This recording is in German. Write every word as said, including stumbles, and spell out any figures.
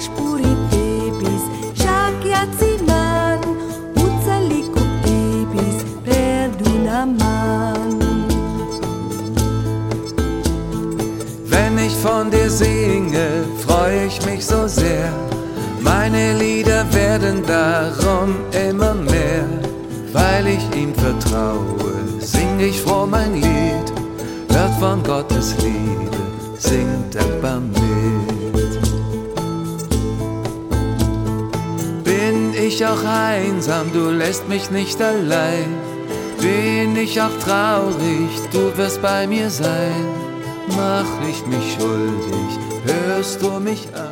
Irish puri babies, Shakyaziman, Utsaliko babies, Perdunaman. Wenn ich von dir singe, freu ich mich so sehr. Meine Lieder werden darum immer mehr. Weil ich ihm vertraue, sing ich froh mein Lied. Hört von Gottes Liebe, singt dankbar mit. Bin ich auch einsam, du lässt mich nicht allein. Bin ich auch traurig, du wirst bei mir sein. Mach ich mich schuldig, hörst du mich an?